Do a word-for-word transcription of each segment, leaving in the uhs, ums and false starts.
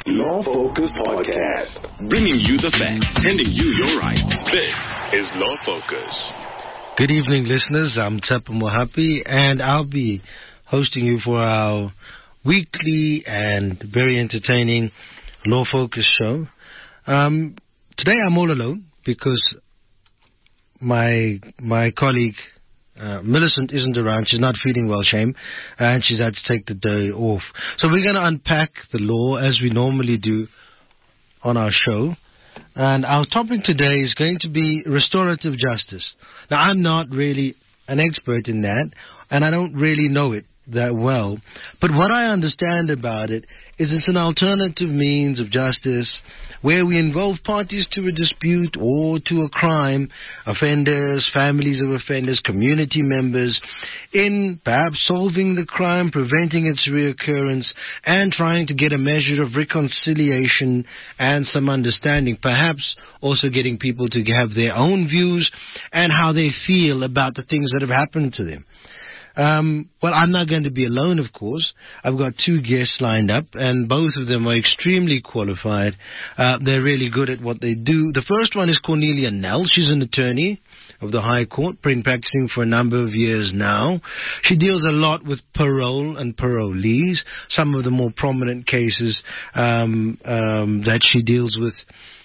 Law Focus Podcast. Bringing you the facts, handing you your rights. This is Law Focus. Good evening, listeners. I'm Tsepo Mohapi, and I'll be hosting you for our weekly and very entertaining Law Focus show. Um, today I'm all alone because my my colleague uh, Millicent isn't around. She's not feeling well, shame, and she's had to take the day off. So we're going to unpack the law as we normally do on our show. And our topic today is going to be restorative justice. Now, I'm not really an expert in that, and I don't really know it that well. But what I understand about it is it's an alternative means of justice where we involve parties to a dispute or to a crime, offenders, families of offenders, community members, in perhaps solving the crime, preventing its reoccurrence, and trying to get a measure of reconciliation and some understanding, perhaps also getting people to have their own views and how they feel about the things that have happened to them. Um, well, I'm not going to be alone, of course. I've got two guests lined up, and both of them are extremely qualified. Uh, they're really good at what they do. The first one is Cornelia Nel. She's an attorney of the High Court, been practicing for a number of years now. She deals a lot with parole and parolees, some of the more prominent cases um, um, that she deals with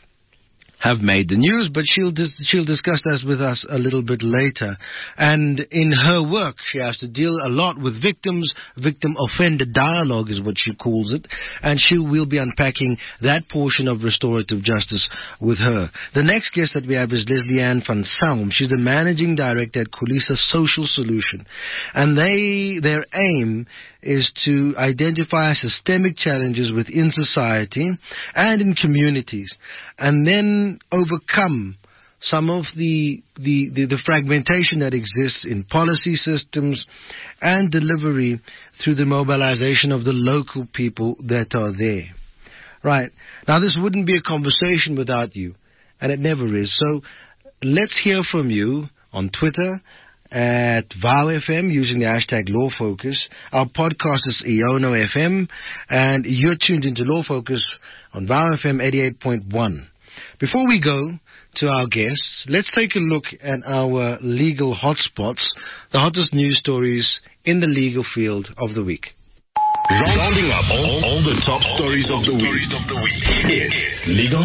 have made the news, but she'll dis- she'll discuss that with us a little bit later. And in her work, she has to deal a lot with victims. Victim-offender dialogue is what she calls it, and she will be unpacking that portion of restorative justice with her. The next guest that we have is Leslie Ann van Salm. She's the managing director at Khulisa Social Solution, and they their aim is to identify systemic challenges within society and in communities, and then overcome some of the, the, the, the fragmentation that exists in policy systems and delivery through the mobilization of the local people that are there. Right. Now, this wouldn't be a conversation without you, and it never is. So let's hear from you on Twitter at Vow F M using the hashtag LawFocus. Our podcast is Iono F M, and you're tuned into Law Focus on Vow F M eighty-eight point one. Before we go to our guests, let's take a look at our legal hotspots, the hottest news stories in the legal field of the week. Rounding up all, all the top stories of the week. It's Legal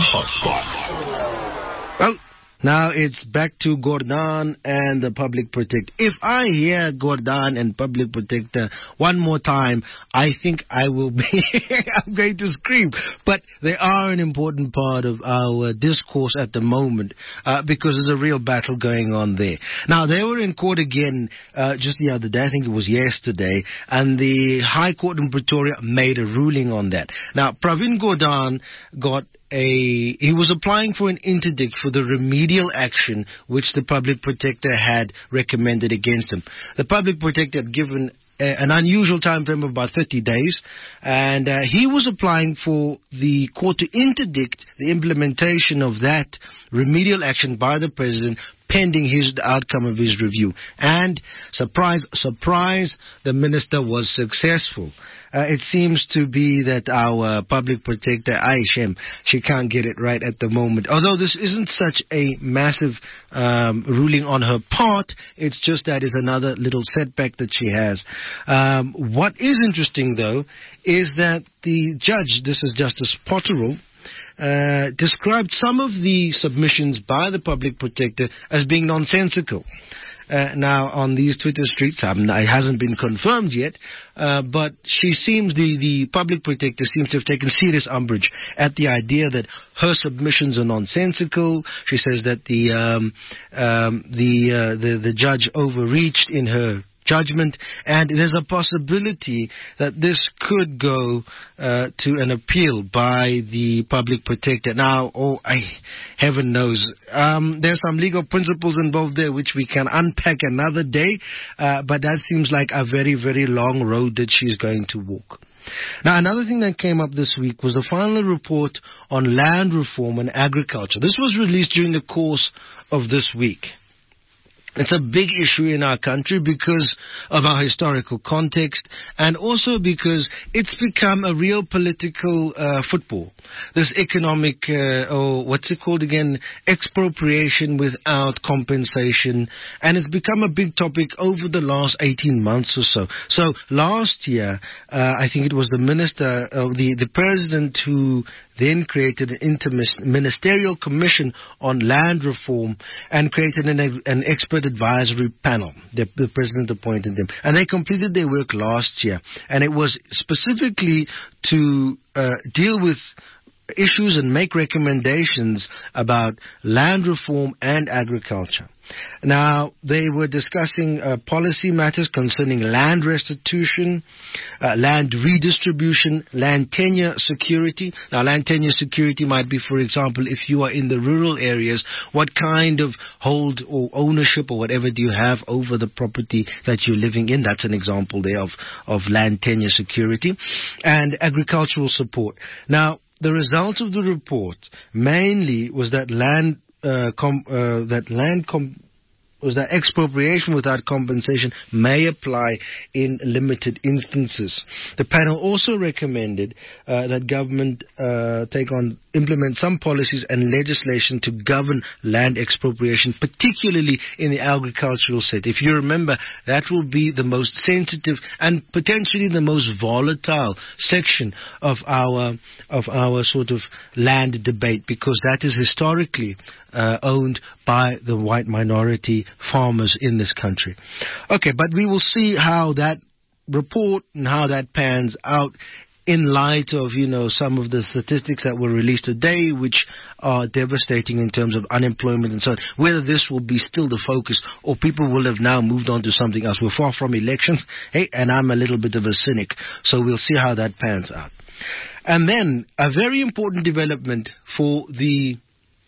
Hotspots. Well, now it's back to Gordhan and the Public Protector. If I hear Gordhan and Public Protector one more time, I think I will be, I'm going to scream. But they are an important part of our discourse at the moment uh, because there's a real battle going on there. Now, they were in court again uh, just the other day, I think it was yesterday, and the High Court in Pretoria made a ruling on that. Now, Pravin Gordhan got A, he was applying for an interdict for the remedial action which the Public Protector had recommended against him. The Public Protector had given a, an unusual time frame of about thirty days, and uh, he was applying for the court to interdict the implementation of that remedial action by the President pending his the outcome of his review. And surprise, surprise, the minister was successful. Uh, it seems to be that our uh, Public Protector, Aishem, she can't get it right at the moment. Although this isn't such a massive um, ruling on her part, it's just that is another little setback that she has. Um, what is interesting, though, is that the judge, this is Justice Potterill, Uh, described some of the submissions by the Public Protector as being nonsensical. Uh, now, on these Twitter streets, um, it hasn't been confirmed yet, uh, but she seems, the, the Public Protector seems to have taken serious umbrage at the idea that her submissions are nonsensical. She says that the um, um, the, uh, the the judge overreached in her judgment, and there's a possibility that this could go uh, to an appeal by the Public Protector. Now, oh, I, heaven knows, um, there's some legal principles involved there which we can unpack another day, uh, but that seems like a very, very long road that she's going to walk. Now, another thing that came up this week was the final report on land reform and agriculture. This was released during the course of this week. It's a big issue in our country because of our historical context and also because it's become a real political uh, football. This economic, uh, or what's it called again, expropriation without compensation. And it's become a big topic over the last eighteen months or so. So last year, uh, I think it was the minister, uh, the, the president who then created an interministerial commission on land reform and created an, an expert advisory panel. The, the president appointed them. And they completed their work last year. And it was specifically to uh, deal with issues and make recommendations about land reform and agriculture. Now, they were discussing uh, policy matters concerning land restitution, uh, land redistribution, land tenure security. Now, land tenure security might be, for example, if you are in the rural areas, what kind of hold or ownership or whatever do you have over the property that you're living in? That's an example there of, of land tenure security. And agricultural support. Now, the result of the report mainly was that land uh, com, uh, that land com, was that expropriation without compensation may apply in limited instances. The panel also recommended uh, that government uh, take on implement some policies and legislation to govern land expropriation, particularly in the agricultural sector. If you remember, that will be the most sensitive and potentially the most volatile section of our of our sort of land debate, because that is historically uh, owned by the white minority farmers in this country. Okay, but we will see how that report and how that pans out in light of, you know, some of the statistics that were released today, which are devastating in terms of unemployment and so on, whether this will be still the focus or people will have now moved on to something else. We're far from elections, hey, and I'm a little bit of a cynic, so we'll see how that pans out. And then a very important development for the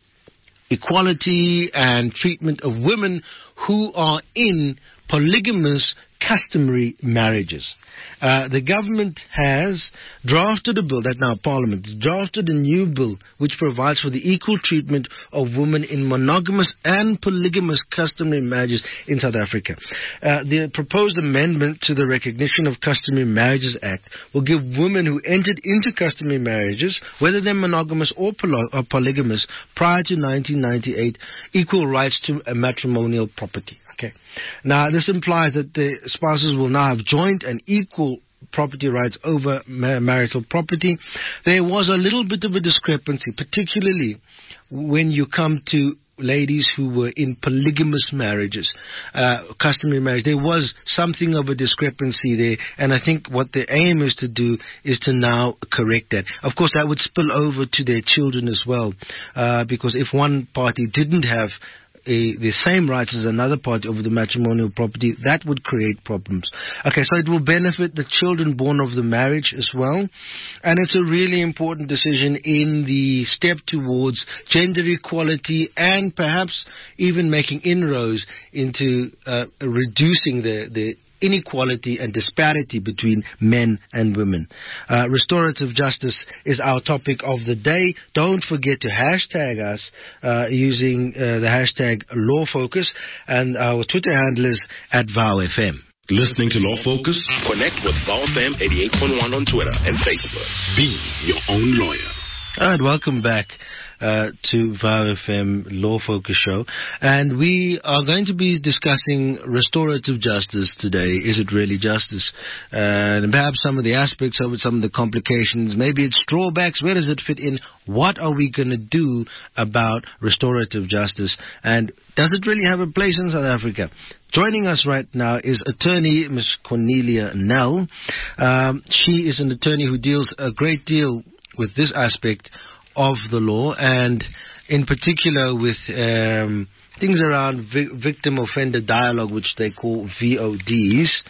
equality and treatment of women who are in polygamous customary marriages. Uh, the government has drafted a bill, that now Parliament, has drafted a new bill which provides for the equal treatment of women in monogamous and polygamous customary marriages in South Africa. Uh, the proposed amendment to the Recognition of Customary Marriages Act will give women who entered into customary marriages, whether they're monogamous or, poly- or polygamous, prior to nineteen ninety-eight, equal rights to a matrimonial property. Okay. Now, this implies that the spouses will now have joint and equal property rights over marital property. There was a little bit of a discrepancy, particularly when you come to ladies who were in polygamous marriages, uh, customary marriage. There was something of a discrepancy there, and I think what the aim is to do is to now correct that. Of course, that would spill over to their children as well, uh, because if one party didn't have A, the same rights as another party over the matrimonial property, that would create problems. Okay, so it will benefit the children born of the marriage as well. And it's a really important decision in the step towards gender equality and perhaps even making inroads into uh, reducing the, the inequality and disparity between men and women. Uh, restorative justice is our topic of the day. Don't forget to hashtag us uh, using uh, the hashtag LawFocus, and our Twitter handle is at VowFM. Listening to Law Focus? Connect with VowFM eighty-eight point one on Twitter and Facebook. Be your own lawyer. All right, welcome back uh, to VowFM Law Focus Show. And we are going to be discussing restorative justice today. Is it really justice? Uh, and perhaps some of the aspects of it, some of the complications. Maybe it's drawbacks. Where does it fit in? What are we going to do about restorative justice? And does it really have a place in South Africa? Joining us right now is attorney Miz Cornelia Nel. Um, she is an attorney who deals a great deal with this aspect of the law, and in particular with um, things around vi- victim-offender dialogue, which they call V O Ds.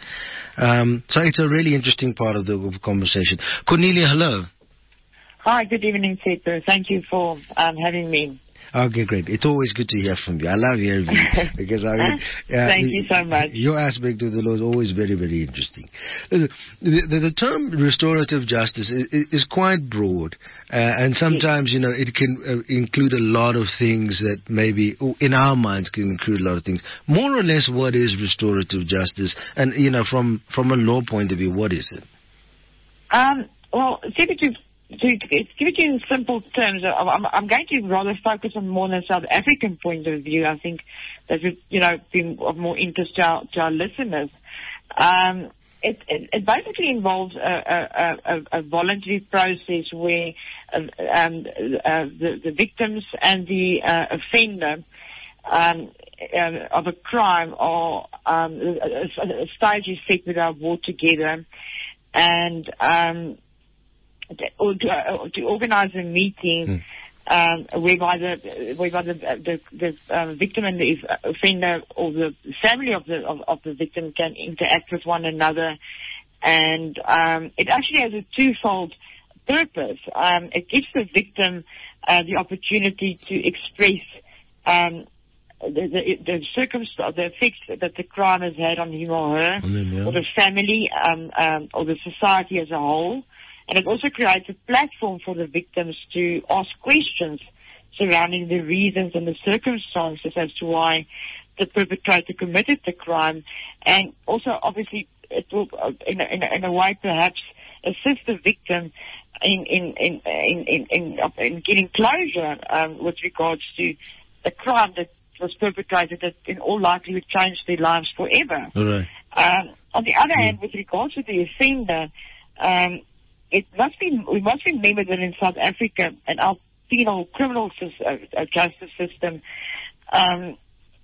Um, so it's a really interesting part of the, of the conversation. Cornelia, hello. Hi, good evening, Peter. Thank you for um, having me. Okay, great. It's always good to hear from you. I love hearing from you because I mean, uh, thank you so much. Your aspect of the law is always very, very interesting. The, the, the term restorative justice is, is quite broad, uh, and sometimes you know it can uh, include a lot of things that maybe in our minds can include a lot of things. More or less, what is restorative justice, and you know, from from a law point of view, what is it? Um. Well, give it to. To give it to you in simple terms, I'm, I'm going to rather focus on more than South African point of view. I think that would, you know, be of more interest to our, to our listeners. Um, it, it, it basically involves a, a, a, a voluntary process where uh, um, uh, the, the victims and the uh, offender um, uh, of a crime are um, a, a stage is set with our war together, and um, Or to, uh, to organise a meeting mm. um, whereby the whereby the the, the uh, victim and the offender or the family of the of, of the victim can interact with one another, and um, it actually has a twofold purpose. Um, it gives the victim uh, the opportunity to express um, the the, the circumstance, the effects that the crime has had on him or her, mm, yeah. or the family, um, um, or the society as a whole. And it also creates a platform for the victims to ask questions surrounding the reasons and the circumstances as to why the perpetrator committed the crime. And also, obviously, it will, in a, in a, in a way, perhaps assist the victim in in in in in, in, in getting closure um, with regards to the crime that was perpetrated that, in all likelihood, changed their lives forever. All right. Um, on the other yeah. hand, with regards to the offender, um, It must be. We must remember that in South Africa and our penal criminal uh, justice system, um,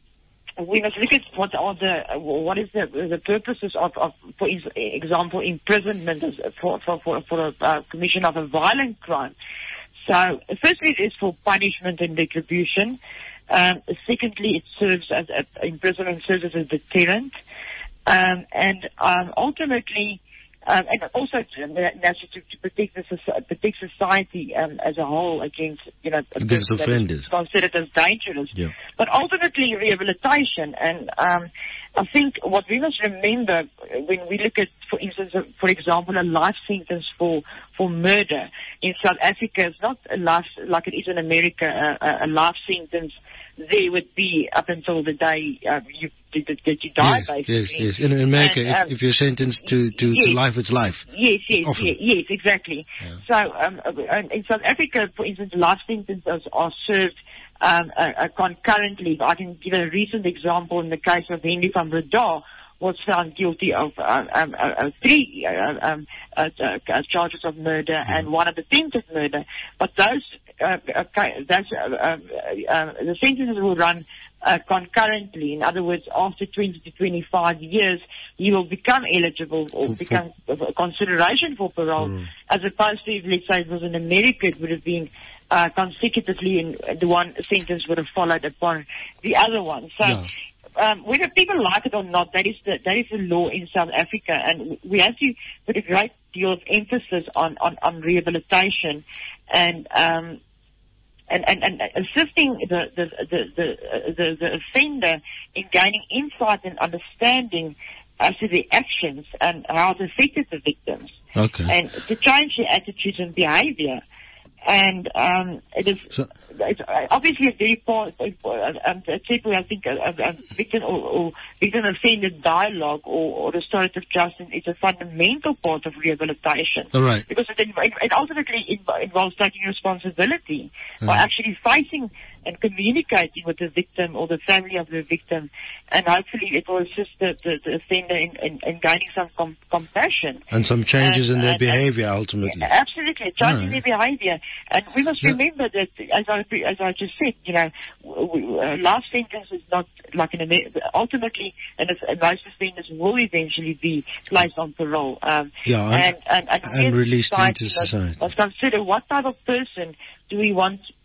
we must look at what are the what is the the purposes of, of for example, imprisonment for for for, for a uh, commission of a violent crime. So, firstly, it is for punishment and retribution. Um, secondly, it serves as uh, imprisonment serves as a deterrent, um, and um, ultimately. Um, and also to, to, to protect the protect society um, as a whole against you know against offenders considered as dangerous. Yeah. But ultimately rehabilitation, and um, I think what we must remember when we look at, for instance, for example, a life sentence for for murder in South Africa is not a life like it is in America. A, a life sentence there would be up until the day uh, you that, that you die. Yes, basically. yes, yes. In America, and, um, if, if you're sentenced to, to, yes, to life, it's life. Yes, yes, Often. yes, yes, exactly. Yeah. So um, in South Africa, for instance, life sentences are served um, uh, uh, concurrently. I can give a recent example in the case of Henry van Breda, was found guilty of uh, um, uh, uh, three uh, um, uh, uh, charges of murder yeah. and one of attempted murder. But those, uh, uh, those uh, uh, uh, the sentences will run uh, concurrently. In other words, after twenty to twenty-five years, he will become eligible or for, become for, consideration for parole, mm. as opposed to if, let's say, it was in America, it would have been uh, consecutively, and the one sentence would have followed upon the other one. So. Yeah. Um, whether people like it or not, that is the that is the law in South Africa, and we have to put a great deal of emphasis on, on, on rehabilitation and um and, and, and assisting the the the, the the the offender in gaining insight and understanding as to the actions and how it affected the victims, okay. and to change their attitudes and behaviour. And um, it is so, it's obviously a very part, um, I think, a, a victim or, or victim offender dialogue or, or restorative justice is a fundamental part of rehabilitation. All right. Because it, it ultimately involves taking responsibility mm. by actually facing and communicating with the victim or the family of the victim, and hopefully it will assist the, the, the offender in, in, in gaining some com- compassion. And some changes and, in their and, behavior, and, ultimately. Absolutely, changing right. their behavior. And we must remember that, as I, as I just said, you know, uh, life sentence is not like an, ultimately, and most offenders will eventually be placed on parole. Um, yeah, and, and, and, and, and released into society. Must consider what type of person do we want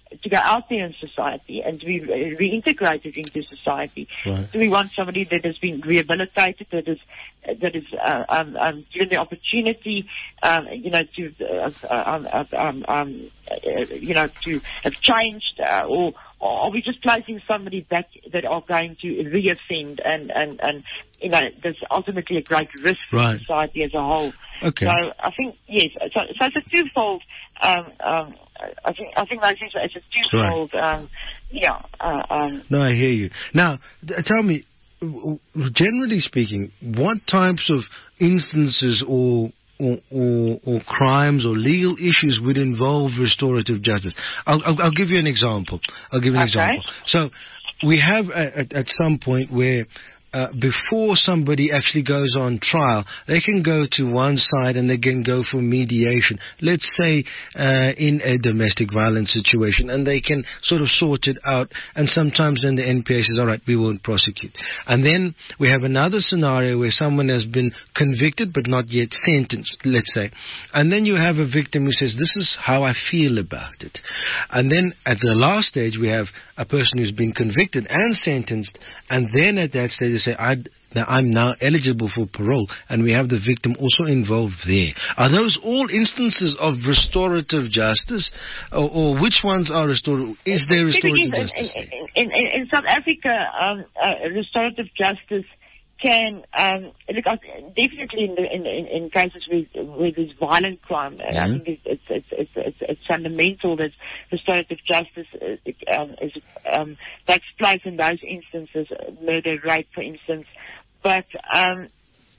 to go out there in society and to be re- reintegrated into society? Right. Do we want somebody that has been rehabilitated, that is that is uh, um, um, given the opportunity, um, you know, to uh, um, um, um, uh, you know, to have changed, uh, or, or are we just placing somebody back that are going to reoffend and and and you know, there's ultimately a great risk for right. society as a whole. Okay. So I think yes, so, so it's a twofold. Um, um, I think I think like it's a twofold. Right. Um, yeah. Uh, um, no, I hear you. Now, th- tell me, generally speaking, what types of instances or Or, or, or crimes or legal issues would involve restorative justice? I'll, I'll, I'll give you an example. I'll give you an okay. example. So we have a, at, at some point where uh, before somebody actually goes on trial, they can go to one side and they can go for mediation. Let's say uh, in a domestic violence situation, and they can sort of sort it out. And sometimes then the N P A says, all right, we won't prosecute. And then we have another scenario where someone has been convicted but not yet sentenced, let's say. And then you have a victim who says, this is how I feel about it. And then at the last stage, we have a person who's been convicted and sentenced, and then at that stage they say, I'd, now I'm now eligible for parole, and we have the victim also involved there. Are those all instances of restorative justice, or, or which ones are restorative? Is there restorative in, justice? In, in, in, in South Africa, um, uh, restorative justice can um, look definitely in, the, in, in, in cases where, where there's violent crime. Mm-hmm. I think it's it's, it's it's it's it's fundamental that restorative justice um, is, um, takes place in those instances, murder, rape, for instance. But um,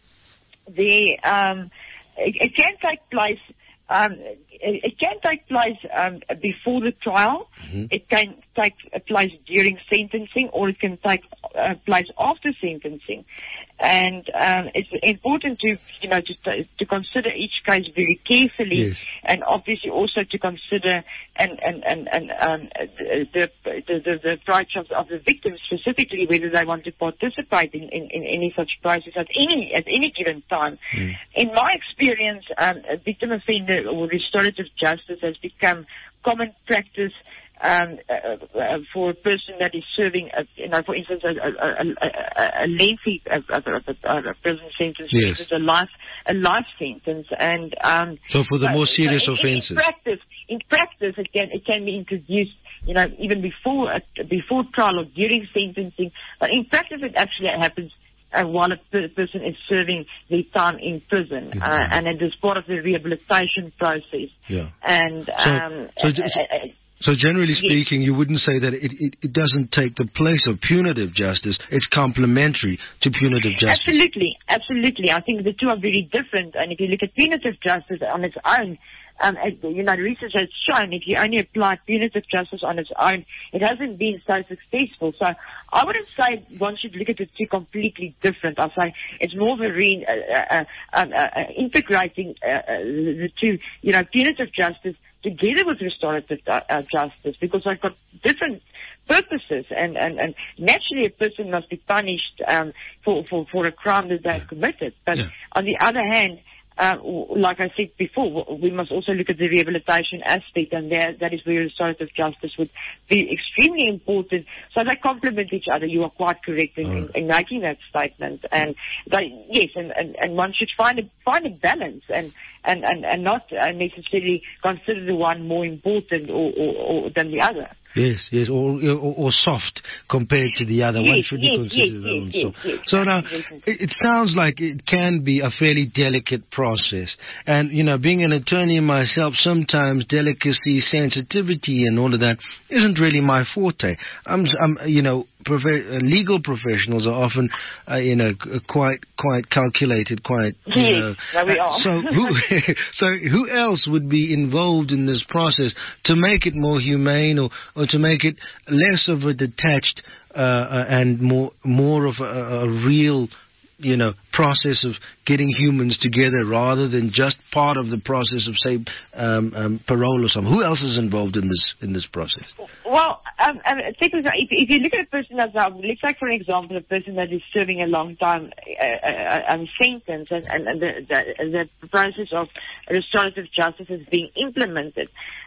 the um, it, it can take place. Um, it, it can take place um, before the trial. Mm-hmm. It can take place during sentencing, or it can take uh, place after sentencing. And um, it's important to, you know, to, to consider each case very carefully, yes. and obviously also to consider and and and, and um, the, the the the rights of, of the victim, specifically whether they want to participate in, in, in any such process at any at any given time. Mm. In my experience, um, victim offender or restorative justice has become common practice. Um, uh, uh, for a person that is serving, uh, you know, for instance, a, a, a, a lengthy uh, uh, uh, prison sentence, yes. a life, a life sentence, and um, so for the more serious so in, offences. In practice, in practice, it can it can be introduced, you know, even before uh, before trial or during sentencing. But in practice, it actually happens Uh, while a per- person is serving their time in prison, mm-hmm. uh, and it is part of the rehabilitation process. Yeah. And so, um, so, uh, so, uh, so generally yes. speaking, you wouldn't say that it, it, it doesn't take the place of punitive justice. It's complementary to punitive justice. Absolutely, absolutely. I think the two are very different. And if you look at punitive justice on its own, Um, you know, research has shown if you only apply punitive justice on its own, it hasn't been so successful. So I wouldn't say one should look at the two completely different. I'll say it's more of a re- uh, uh, uh, uh, integrating uh, uh, the two, you know, punitive justice together with restorative uh, justice, because they've got different purposes, and, and, and naturally a person must be punished um, for, for, for a crime that they've yeah. committed. But yeah. on the other hand, Uh, like I said before, we must also look at the rehabilitation aspect, and there, that is where restorative justice would be extremely important. So they complement each other. You are quite correct in, in, in making that statement. And they, yes, and, and, and one should find a find a balance, and and, and, and not uh, necessarily consider the one more important or, or, or than the other. Yes, yes, or, or or soft compared to the other. Yes, One should yes, consider yes, their own yes, soft. yes, yes. So now, it, it sounds like it can be a fairly delicate process. And, you know, being an attorney myself, sometimes delicacy, sensitivity and all of that isn't really my forte. I'm, I'm you know, prof- legal professionals are often, uh, you know, quite quite calculated, quite, you yes, know. There we are. Uh, so, who, so who else would be involved in this process to make it more humane, or or to make it less of a detached uh, and more more of a, a real, you know, process of getting humans together rather than just part of the process of, say, um, um, parole or something? Who else is involved in this in this process? Well, um, um, if, if you look at a person that's, um, let's take for example a person that is serving a long time uh, uh, um, sentence, and, and, and the, the, the process of restorative justice is being implemented.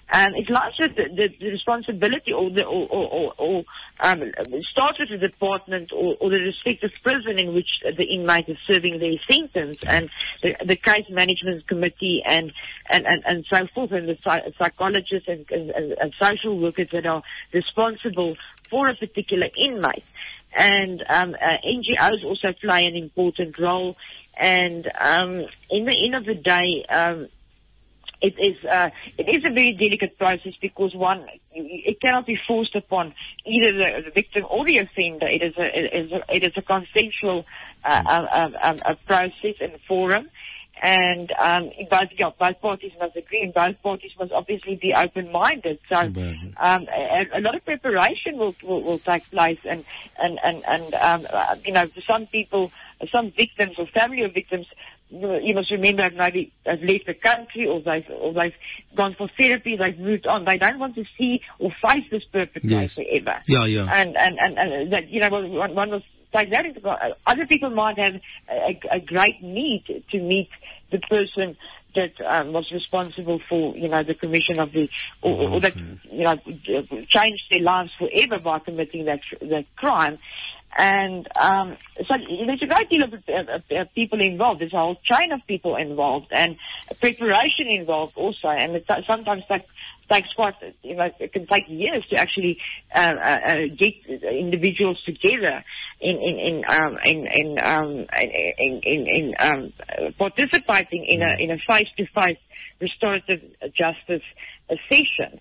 Um, it lies with the, the, the responsibility or the or, or, or, or um, starts with the department or, or the respective prison in which the inmate is serving their sentence, and the, the case management committee and and, and, and so forth, and the psychologists and, and, and social workers that are responsible for a particular inmate. And um, uh, N G Os also play an important role. And um, in the end of the day, um, it is uh, it is a very delicate process, because one, it cannot be forced upon either the, the victim or the offender. It is a it is a, it is a consensual uh, um, um, a process and forum. And um, both, yeah, both parties must agree, and both parties must obviously be open-minded. So um, a, a lot of preparation will, will, will take place, and and and, and um, uh, you know, for some people, some victims or family of victims, you must remember, maybe have left the country, or they've or they've gone for therapy, they've moved on. They don't want to see or face this perpetrator yes. ever. Yeah, yeah. And and and, and that, you know, one, one was. Take that into account. Other people might have a, a great need to meet the person that um, was responsible for, you know, the commission of the, or, or that, you know, changed their lives forever by committing that that crime. And um, so there's a great deal of uh, uh, people involved. There's a whole chain of people involved, and preparation involved also. And it t- sometimes takes takes quite, you know, it can take years to actually uh, uh, get individuals together in in in um, in in, um, in, in, in um, participating in a in a face-to-face restorative justice uh, session.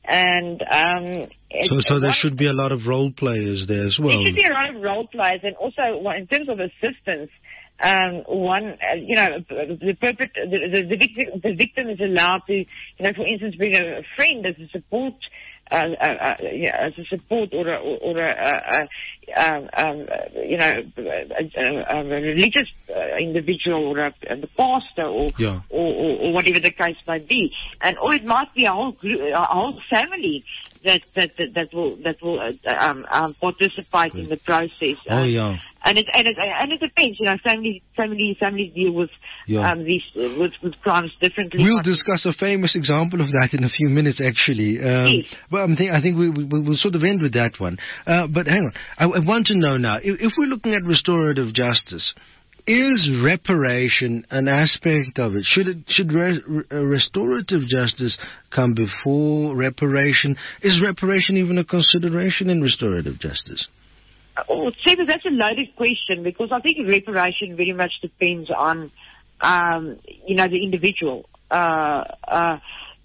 And um, so, so there should be a lot of role players there as well. There should be a lot of role players, and also well, in terms of assistance, um, one, uh, you know, the, purpose, the, the, the, victim, the victim is allowed to, you know, for instance, bring a friend as a support. Uh, uh, uh, yeah, as a support or a, or, or a, uh, um, um, you know, a, a, a religious uh, individual or a, a pastor or, yeah. or, or, or whatever the case might be, and or it might be a whole group, a whole family that that that, that will that will uh, um, um, participate in the process. Oh yeah. And it and it and it depends, you know. Family, family, families deal with yeah. um, these uh, with, with crimes differently. We'll discuss a famous example of that in a few minutes, actually. Um, yes. But I'm think, I think we, we we'll sort of end with that one. Uh, but hang on, I, I want to know now, if, if we're looking at restorative justice, is reparation an aspect of it? Should it should re, re, restorative justice come before reparation? Is reparation even a consideration in restorative justice? Oh, Trevor, that's a loaded question, because I think reparation very much depends on, um, you know, the individual. Uh, uh,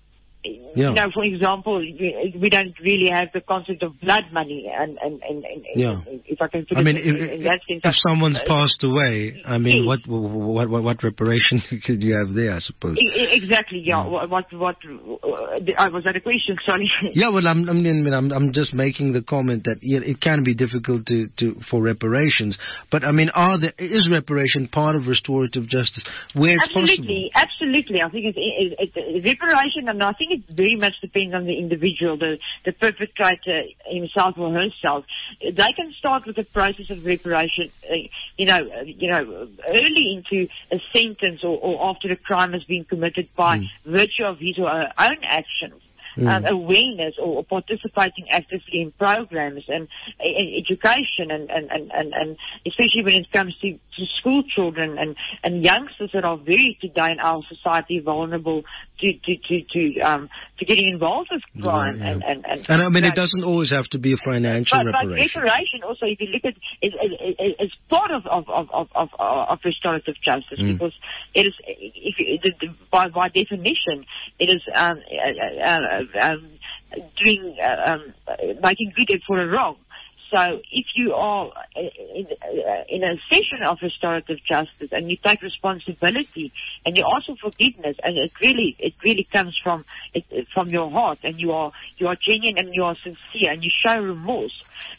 yeah. You know, for example, we don't really have the concept of blood money, and, and, and, and yeah. if I can put I it mean, in, if, in that sense. If someone's uh, passed away, I mean, yes. what, what what what reparation could you have there, I suppose? Exactly, yeah. yeah. What, what, what, uh, was that a question? Sorry. Yeah, well, I'm, I mean, I'm, I'm just making the comment that yeah, it can be difficult to, to, for reparations, but I mean, are there, is reparation part of restorative justice where it's absolutely, possible? Absolutely, I think it's, it, it, it, reparation, and I think it very much depends on the individual, the, the perpetrator himself or herself. They can start with the process of reparation, uh, you know, uh, you know, early into a sentence or, or after a crime has been committed by mm. virtue of his or her own actions. Mm. Um, awareness or, or participating actively in programs and, and education and, and, and, and, and especially when it comes to, to school children and, and youngsters that are very today in our society vulnerable to to to, to um to getting involved with crime yeah, yeah. and, and, and and I mean it doesn't always have to be a financial but, reparation. But reparation also, if you look at it, it, it, it's part of of of of, of, of restorative justice mm. because it is if it, by by definition it is um, uh, uh, um doing uh, um making good for a wrong. So if you are in, in a session of restorative justice and you take responsibility and you ask for forgiveness, and it really it really comes from it, from your heart, and you are you are genuine and you are sincere and you show remorse,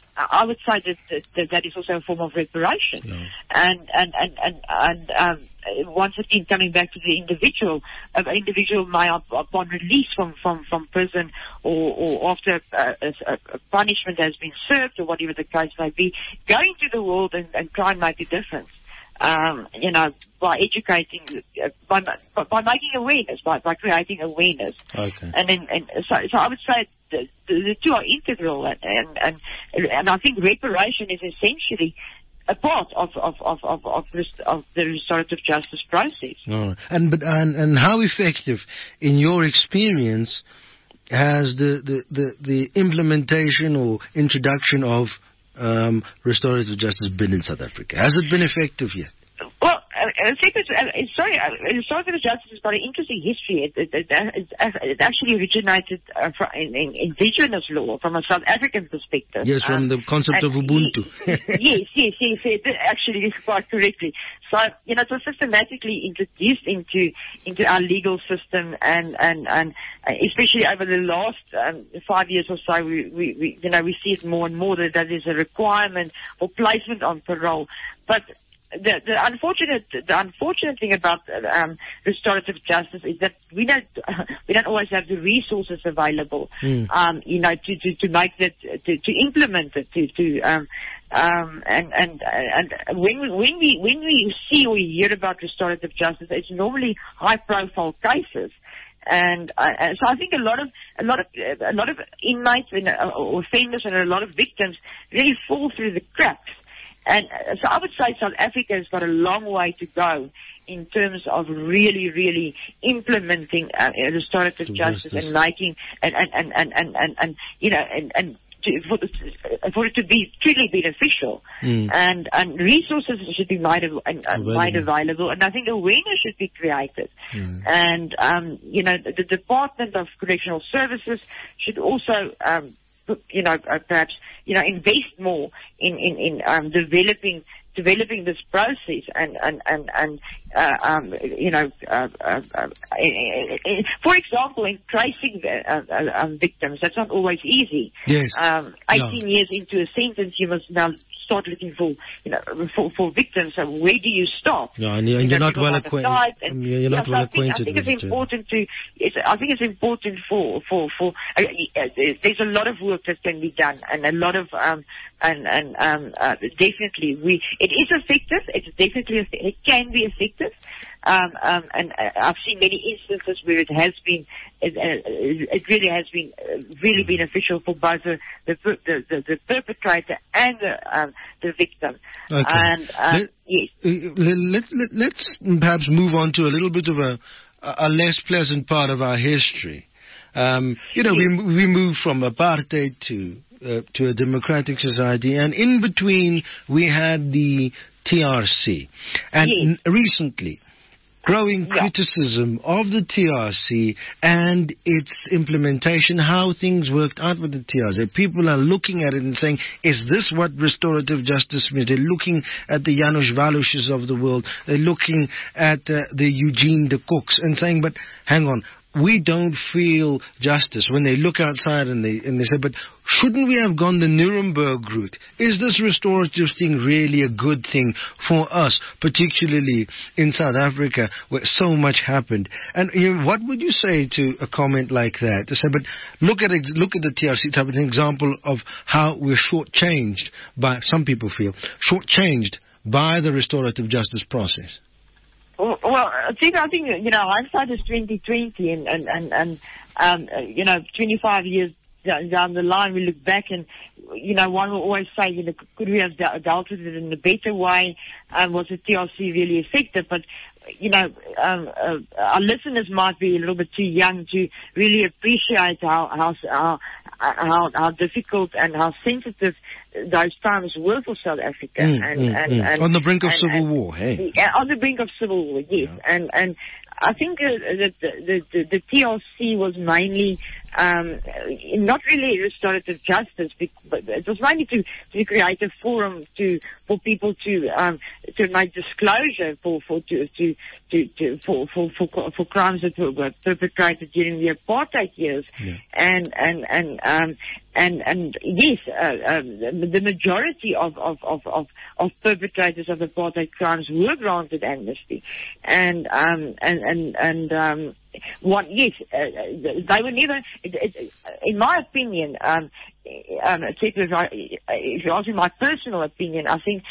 I would say that that, that is also a form of reparation. Yeah. And and and and, and um, once again, coming back to the individual, an individual may, upon release from, from, from prison or, or after a, a, a punishment has been served or whatever the case may be, go into the world and, and try and make a difference. um, you know, by educating, uh, by, by making awareness, by, by creating awareness. Okay. And then, and so, so I would say the, the, the two are integral, and, and, and, and I think reparation is essentially a part of of of of of, rest, of the restorative justice process. Oh. And but and, and how effective, in your experience, has the the, the, the implementation or introduction of um, restorative justice been in South Africa? Has it been effective yet? Well, I think it's, uh, it's sorry, uh, restorative justice has got an interesting history. It, it, it, it actually originated uh, from in, in indigenous law from a South African perspective. Yes, from um, the concept of Ubuntu. yes, yes, yes, yes, actually, is quite correctly. So, you know, it was systematically introduced into into our legal system, and and and especially over the last um, five years or so, we, we, we you know we see it more and more that that is a requirement for placement on parole, but. The, the unfortunate, the unfortunate thing about um, restorative justice is that we don't, we don't always have the resources available, mm. um, you know, to, to, to make that, to, to implement it, to, to, um, um, and, and, and when we, when we, when we see or hear about restorative justice, it's normally high-profile cases. And uh, so I think a lot of a lot of uh, a lot of inmates and uh, or offenders and a lot of victims really fall through the cracks. And uh, so I would say South Africa has got a long way to go in terms of really, really implementing uh, restorative justice, justice and making and and and and and, and, and you know and and. To, for, the, for it to be truly beneficial, mm. and and resources should be made, av- and, uh, made available, and I think awareness should be created, mm. and um, you know the, the Department of Correctional Services should also um, you know uh, perhaps you know invest more in in, in um, developing. developing this process and, and, and, and uh, um, you know, uh, uh, uh, for example, in tracing uh, uh, um, victims, that's not always easy. Yes. Um, eighteen no. years into a sentence, you must now start looking for, you know, for, for victims. So where do you stop? No, and you're, and you're not well acquainted. And, you're not yeah, well so I think, acquainted. I think with it's it important to. It's, I think it's important for for for. Uh, uh, there's a lot of work that can be done, and a lot of um and and um uh, definitely we. It is effective. It's definitely it can be effective. Um, um, and uh, I've seen many instances where it has been, it, uh, it really has been uh, really beneficial for both the the, the, the, the perpetrator and the, um, the victim. Okay. And um, let, yes, let, let, let's perhaps move on to a little bit of a a less pleasant part of our history. Um, you know, yes. we we moved from apartheid to uh, to a democratic society, and in between we had the T R C, and yes. n- recently. Growing yeah. criticism of the T R C and its implementation, how things worked out with the T R C. People are looking at it and saying, is this what restorative justice means? They're looking at the Janusz Walusches of the world. They're looking at uh, the Eugene de Kooks and saying, but hang on, we don't feel justice. When they look outside and they and they say, but shouldn't we have gone the Nuremberg route? Is this restorative thing really a good thing for us, particularly in South Africa where so much happened? And you know, what would you say to a comment like that? To say, but look at it, look at the T R C type of an example of how we're shortchanged by, some people feel, shortchanged by the restorative justice process. Well, well, I think, I think, you know, hindsight is twenty twenty, and, and, and, and um, you know, twenty-five years down the line, we look back and, you know, one will always say, you know, could we have dealt with it in a better way? Um, was the T R C really effective? But, you know, um, uh, our listeners might be a little bit too young to really appreciate how, how, how, how, how difficult and how sensitive those times were for South Africa. Mm, and, mm, and, mm. and on the brink of and, civil and, war, hey? Yeah, on the brink of civil war, yes. Yeah. And, and I think uh, that the, the, the T R C was mainly um, not really restorative justice, but it was mainly to, to create a forum to for people to um, to make disclosure for for to, to, to, to for, for for for crimes that were perpetrated during the apartheid years, yeah. and and and um, and and yes, uh, um, the majority of of, of, of of perpetrators of apartheid crimes were granted amnesty, and um, and and and um, one yes, uh, they were never. It, it, in my opinion, um, um, if, I, if you ask me my personal opinion, I think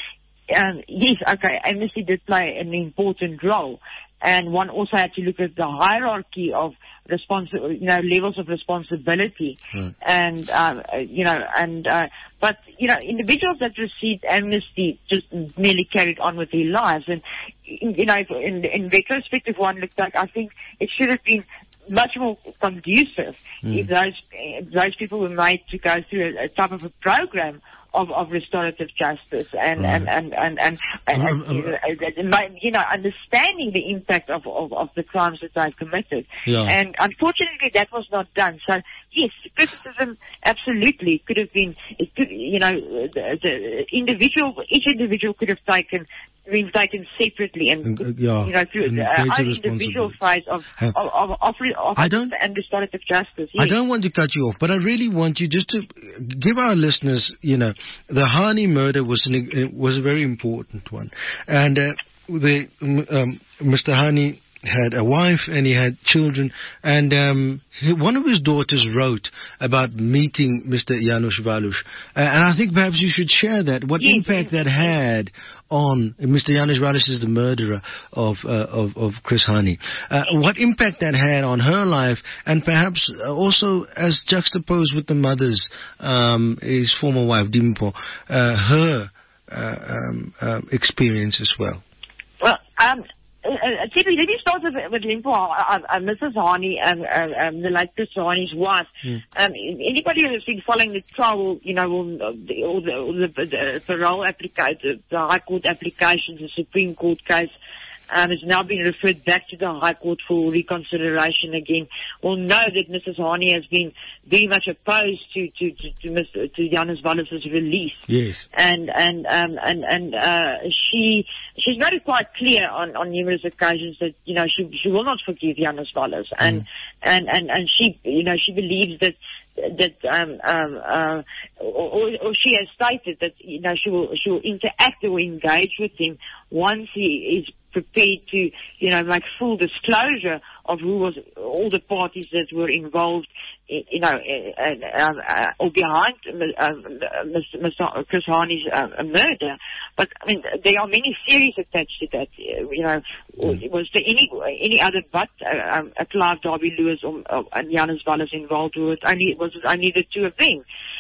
um, yes, okay, amnesty did play an important role. And one also had to look at the hierarchy of responsi- you know, levels of responsibility. Right. And, um, uh, you know, and, uh, but, you know, individuals that received amnesty just merely carried on with their lives. And, you know, in, in retrospect, if one looked back, I think it should have been much more conducive mm. if those, if those people were made to go through a, a type of a program Of, of restorative justice and, right. and, and, and, and, and, and um, you, know, you know, understanding the impact of, of, of the crimes that they've committed. Yeah. And unfortunately that was not done. So yes, criticism absolutely could have been, it could, you know, the, the individual, each individual could have taken, been taken separately and, uh, yeah, you know, through the uh, individual phase of, of, of, of, of, I don't, and restorative justice. Yes. I don't want to cut you off, but I really want you just to give our listeners, you know, the Hani murder was an, was a very important one. And uh, the, um, Mister Hani had a wife and he had children, and um, he, one of his daughters wrote about meeting Mister Janusz Waluś. Uh, and I think perhaps you should share that, what yes. impact that had on Mister Janusz Waluś is the murderer of uh, of, of Chris Hani. Uh, what impact that had on her life, and perhaps also as juxtaposed with the mother's, um, his former wife Dimpo, uh, her uh, um, uh, experience as well. Well, um. Uh, Tippy, let me start with, with Limpo, uh, uh, Missus Hani, um, uh, um, the late Chris Hani's wife. Mm. Um, anybody who's been following the trial, you know, all the, all the, all the, the parole application, the High Court applications, the Supreme Court case, Um, has now been referred back to the High Court for reconsideration again. We'll know that Missus Hani has been very much opposed to to to, to, Mister to Janusz Waluś's release. Yes. And and um and and uh, she she's made it quite clear on, on numerous occasions that you know she she will not forgive Janusz Waluś, and mm. and and and she you know she believes that. that um um uh or, or she has stated that you know she will she will interact or engage with him once he is prepared to you know make full disclosure of who was all the parties that were involved in, you know uh, uh, uh, or behind uh, Mister Chris Hani's uh, murder. But I mean there are many theories attached to that. You know, mm. was there any any other but uh, um, Clive Derby Lewis or, or and Janusz Waluś involved with it? Only was it only the two of them.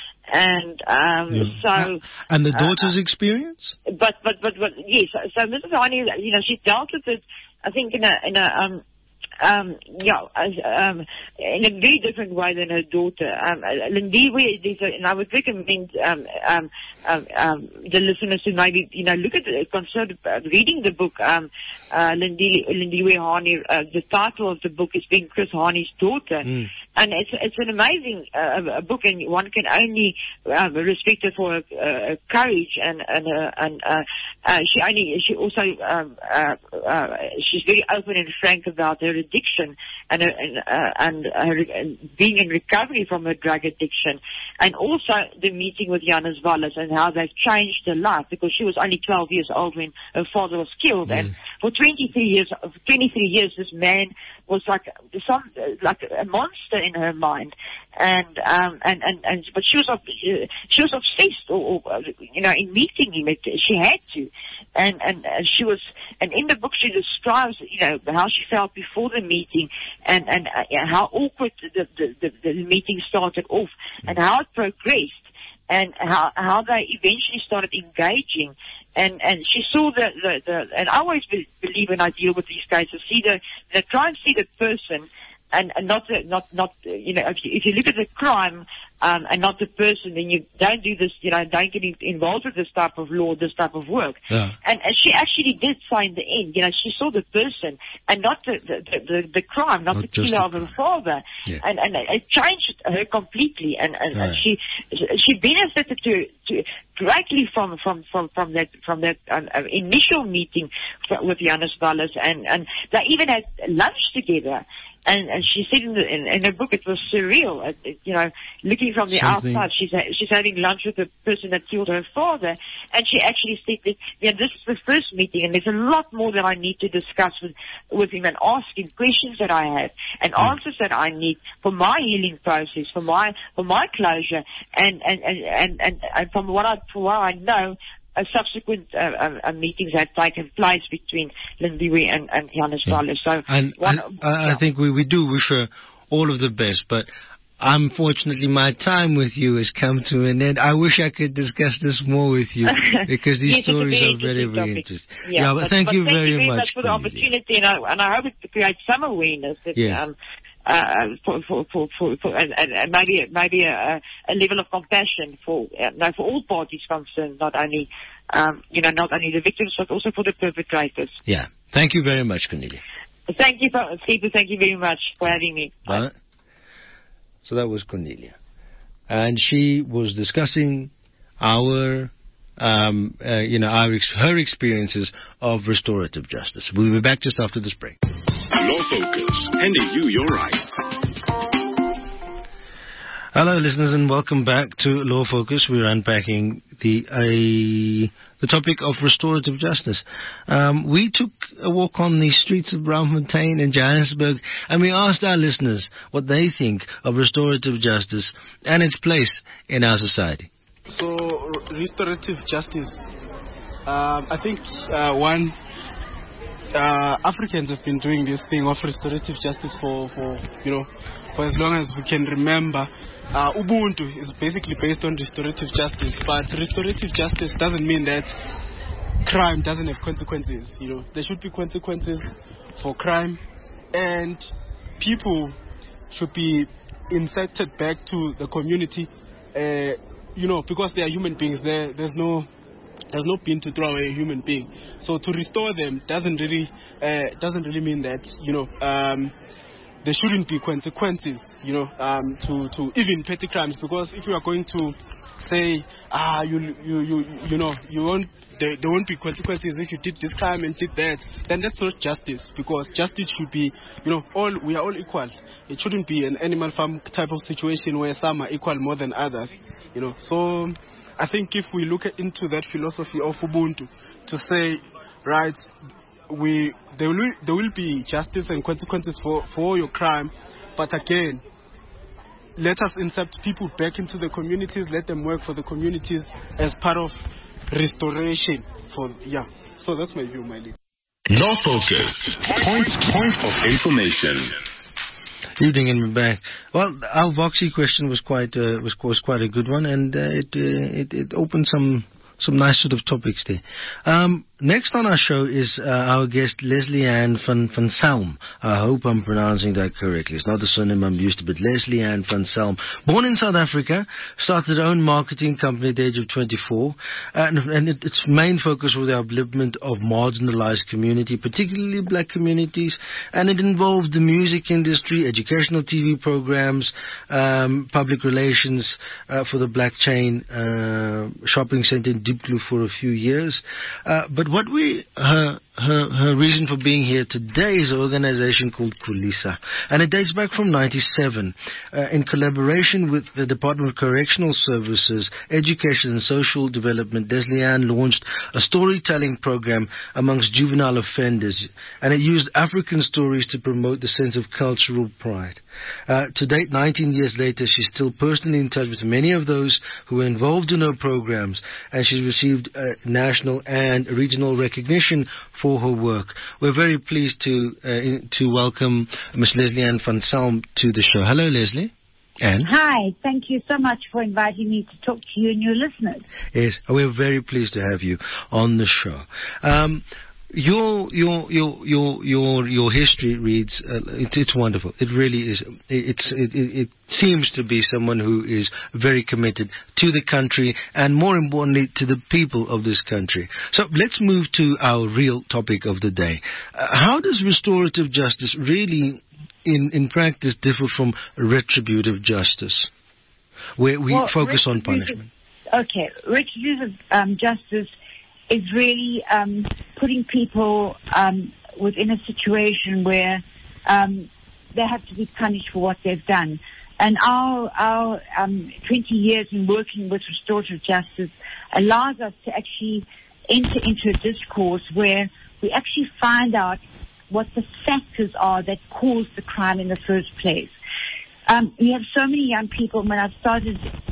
And um, yeah. so, and the daughter's uh, experience. But but but but yes. So Missus Hani, you know, she dealt with it. I think in a in a um um yeah um in a very different way than her daughter. Um, Lindiwe, and I would recommend um um um, um the listeners to maybe you know look at the, consider reading the book. Um, uh, Lindiwe Hani. Uh, the title of the book is being Chris Hani's daughter. Mm. And it's it's an amazing uh, book, and one can only uh, respect her for her uh, courage and and uh, and uh, uh, she only she also um, uh, uh, she's very open and frank about her addiction and her, and uh, and, her, and being in recovery from her drug addiction, and also the meeting with Janusz Waluś and how they've changed her life, because she was only twelve years old when her father was killed, mm. and for twenty-three years, twenty-three years, this man was like some like a monster in her mind, and um and and, and but she was uh, she was obsessed, or, or you know, in meeting him. It, she had to, and and uh, she was, and in the book she describes you know how she felt before the meeting, and and uh, how awkward the the, the the meeting started off, and how it progressed, and how how they eventually started engaging. And and she saw the, the, the and I always be, believe when I deal with these cases, see the, the try and see the person, and, and not the, not not you know if you, if you look at the crime um, and not the person, then you don't do this, you know, don't get involved with this type of law, this type of work. Yeah. And, and she actually did say in the end, you know, she saw the person and not the the, the, the crime, not, not the killer the of her father, yeah. and and it changed her completely, and and, right. and she she benefited to to greatly from from from from that from that um, uh, initial meeting with Janusz Waluś, and and they even had lunch together. And, and she said in, the, in, in her book it was surreal. It, it, you know, looking from the Something. outside, she's ha- she's having lunch with the person that killed her father, and she actually said that, yeah, this is the first meeting, and there's a lot more that I need to discuss with with him, and ask him questions that I have, and mm. answers that I need for my healing process, for my for my closure, and and and and, and, and from what I from what I know. uh, subsequent uh, uh, uh, meetings had taken place between Lindiwe and, and Johannes Waller. So, and one, I, I, yeah. I think we, we do wish her all of the best, but unfortunately my time with you has come to an end. I wish I could discuss this more with you because these yes, stories very are very, very topic. interesting. Yeah, yeah but, but thank but you thank very, you very much, much for the opportunity, and I, and I hope it creates some awareness that, yes. um, uh, for, for, for, for, for and, and maybe, maybe a, a level of compassion for, uh, no, for all parties concerned, not only, um, you know, not only the victims, but also for the perpetrators. Yeah. Thank you very much, Cornelia. Thank you, Steve. Thank you very much for having me. Bye. So that was Cornelia. And she was discussing our, um, uh, you know, our ex- her experiences of restorative justice. We'll be back just after this break. Law Focus, handing you your rights. Hello, listeners, and welcome back to Law Focus. We're unpacking the uh, the topic of restorative justice. Um, we took a walk on the streets of Braamfontein in Johannesburg, and we asked our listeners what they think of restorative justice and its place in our society. So, restorative justice, um, I think uh, one, uh, Africans have been doing this thing of restorative justice for, for you know, for as long as we can remember. Uh, Ubuntu is basically based on restorative justice, but restorative justice doesn't mean that crime doesn't have consequences. You know, there should be consequences for crime, and people should be inserted back to the community. Uh, you know, because they are human beings. There, there's no, there's no pin to throw away a human being. So to restore them doesn't really, uh, doesn't really mean that you know. Um, There shouldn't be consequences, you know, um, to, to even petty crimes, because if you are going to say, ah, you you you you know, you won't, there, there won't be consequences if you did this crime and did that, then that's not justice, because justice should be, you know, all we are all equal. It shouldn't be an animal farm type of situation where some are equal more than others, you know. So I think if we look into that philosophy of Ubuntu to say, right, we there will there will be justice and consequences for, for your crime, but again, let us insert people back into the communities, let them work for the communities as part of restoration. For yeah, so that's my view, my leader. Law Focus, point point of information. Evening and back. Well, our Voxy question was quite uh, was was quite a good one, and uh, it, uh, it it opened some. Some nice sort of topics there. Um, next on our show is uh, our guest Leslie Ann van, van Salm. I hope I'm pronouncing that correctly. It's not the surname I'm used to, but Leslie Ann van Salm. Born in South Africa, started her own marketing company at the age of twenty-four, and, and it, its main focus was the upliftment of marginalized community, particularly black communities, and it involved the music industry, educational T V programs, um, public relations uh, for the Black Chain uh, shopping center in Diepkloof for a few years. Uh, but what we, her, her, her reason for being here today is an organization called Khulisa. And it dates back from ninety-seven. Uh, in collaboration with the Department of Correctional Services, Education and Social Development, Leslie Ann launched a storytelling program amongst juvenile offenders. And it used African stories to promote the sense of cultural pride. Uh, to date, nineteen years later, she's still personally in touch with many of those who were involved in her programs, and she's received uh, national and regional recognition for her work. We're very pleased to uh, in, to welcome Miss Leslie Ann van Salm to the show. Hello, Leslie. Ann. Hi, thank you so much for inviting me to talk to you and your listeners. Yes, we're very pleased to have you on the show. Um, Your your your your your your history reads uh, it, it's wonderful. It really is. It, it's it, it, it seems to be someone who is very committed to the country and, more importantly, to the people of this country. So let's move to our real topic of the day. Uh, how does restorative justice really, in in practice, differ from retributive justice, where we well, focus on punishment? Okay, retributive um, justice is really um, putting people um, within a situation where um, they have to be punished for what they've done. And our, our um, twenty years in working with restorative justice allows us to actually enter into a discourse where we actually find out what the factors are that caused the crime in the first place. Um, we have so many young people. When I started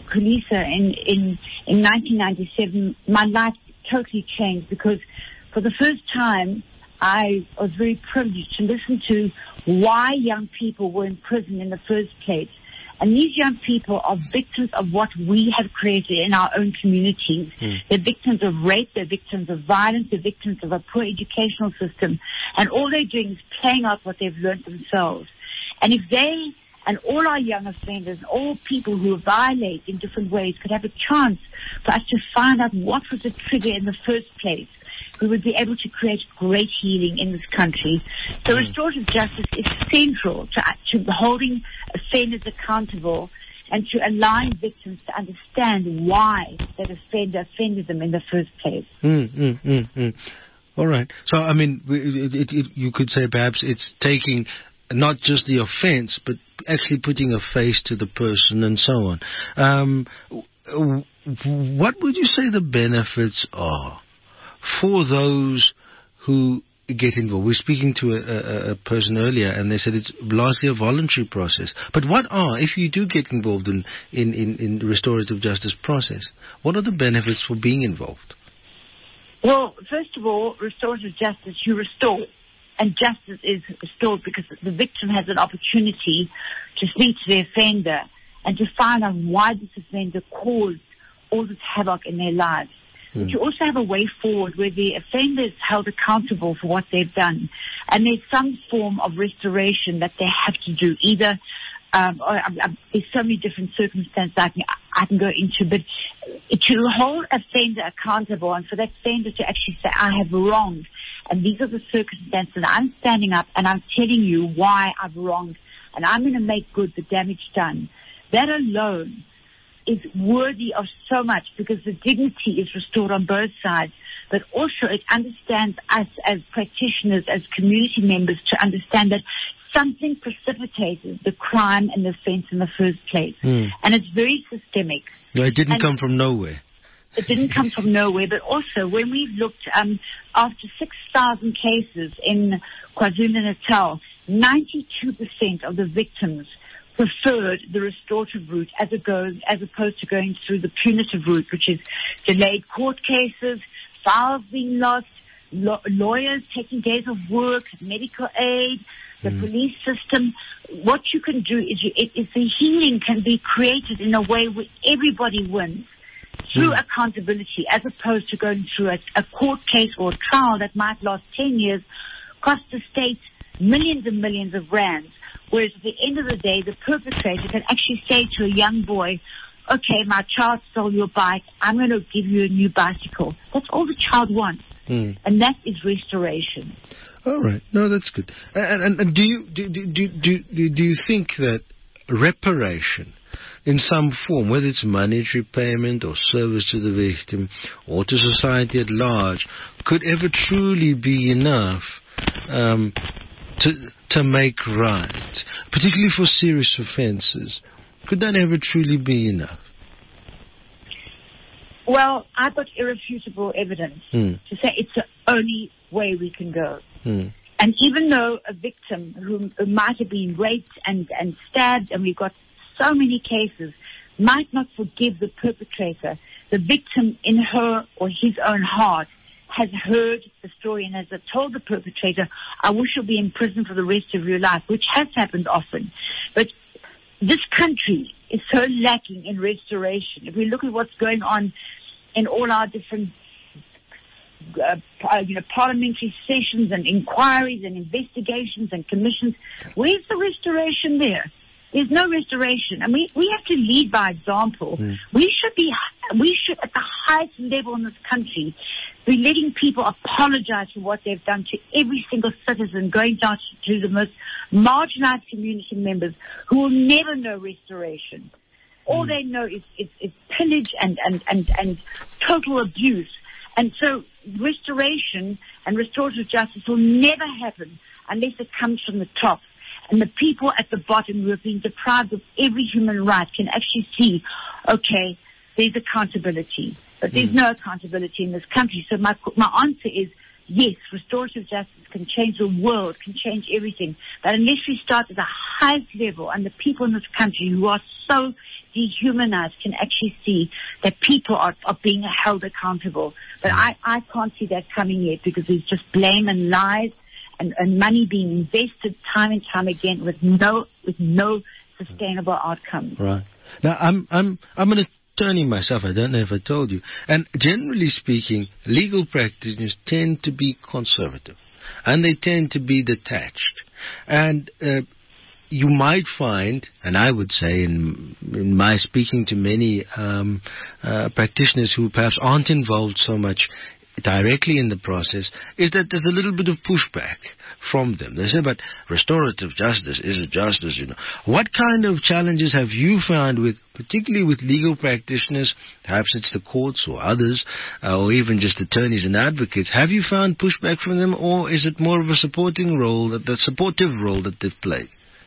Khanyisa in, in, in nineteen ninety-seven, my life totally changed because for the first time, I was very privileged to listen to why young people were in prison in the first place. And these young people are victims of what we have created in our own communities. Mm. They're victims of rape, they're victims of violence, they're victims of a poor educational system. And all they're doing is playing out what they've learned themselves. And if they and all our young offenders, all people who violate in different ways could have a chance for us to find out what was the trigger in the first place, we would be able to create great healing in this country. So mm. restorative justice is central to, to holding offenders accountable and to allowing victims to understand why that offender offended them in the first place. Mm, mm, mm, mm. All right. So, I mean, it, it, it, you could say perhaps it's taking not just the offense, but actually putting a face to the person and so on. Um, what would you say the benefits are for those who get involved? We were speaking to a, a, a person earlier, and they said it's largely a voluntary process. But what are, if you do get involved in, in, in, in the restorative justice process, what are the benefits for being involved? Well, first of all, restorative justice, you restore. And justice is restored because the victim has an opportunity to speak to the offender and to find out why this offender caused all this havoc in their lives. Mm. But you also have a way forward where the offender is held accountable for what they've done. And there's some form of restoration that they have to do. Either, um, or, um, um, there's so many different circumstances I can, I can go into, but to hold offender accountable and for that offender to actually say, I have wronged, and these are the circumstances, I'm standing up and I'm telling you why I've wronged, and I'm going to make good the damage done. That alone is worthy of so much because the dignity is restored on both sides, but also it understands us as practitioners, as community members, to understand that something precipitated the crime and the offense in the first place. Mm. And it's very systemic. No, it didn't and come from nowhere. It didn't come from nowhere, but also when we've looked, um, after six thousand cases in KwaZulu-Natal, ninety-two percent of the victims preferred the restorative route as, it goes, as opposed to going through the punitive route, which is delayed court cases, files being lost, lo- lawyers taking days of work, medical aid, the mm. police system. What you can do is, you, is the healing can be created in a way where everybody wins through mm. accountability, as opposed to going through a, a court case or a trial that might last ten years, cost the state millions and millions of rands. Whereas at the end of the day, the perpetrator can actually say to a young boy, okay, my child stole your bike, I'm going to give you a new bicycle. That's all the child wants. Mm. And that is restoration. All right. No, that's good. And, and, and do you do, do, do, do, do you think that reparation in some form, whether it's monetary payment or service to the victim or to society at large, could ever truly be enough um, to to make right, particularly for serious offences? Could that ever truly be enough? Well, I've got irrefutable evidence mm. to say it's the only way we can go. Mm. And even though a victim who, who might have been raped and, and stabbed, and we've got so many cases, might not forgive the perpetrator, the victim in her or his own heart has heard the story and has told the perpetrator, I wish you'll be in prison for the rest of your life, which has happened often. But this country is so lacking in restoration. If we look at what's going on in all our different uh, you know, parliamentary sessions and inquiries and investigations and commissions, where's the restoration there? There's no restoration. And we, we have to lead by example. Mm. We should be, we should, at the highest level in this country, be letting people apologize for what they've done to every single citizen, going down to the most marginalized community members who will never know restoration. All mm. they know is, is, is pillage and, and, and, and total abuse. And so restoration and restorative justice will never happen unless it comes from the top. And the people at the bottom who have been deprived of every human right can actually see, okay, there's accountability. But there's mm. no accountability in this country. So my my answer is yes, restorative justice can change the world, can change everything. But unless we start at the highest level, and the people in this country who are so dehumanized can actually see that people are, are being held accountable. But I, I can't see that coming yet, because there's just blame and lies and, and money being invested time and time again with no with no sustainable outcome. Right. Now, I'm I'm I'm an attorney myself. I don't know if I told you. And generally speaking, legal practitioners tend to be conservative, and they tend to be detached. And uh, you might find, and I would say in, in my speaking to many um, uh, practitioners who perhaps aren't involved so much directly in the process, is that there's a little bit of pushback from them. They say, but restorative justice is a justice, you know. What kind of challenges have you found with, particularly with legal practitioners, perhaps it's the courts or others, uh, or even just attorneys and advocates? Have you found pushback from them, or is it more of a supporting role, that the supportive role that they've played?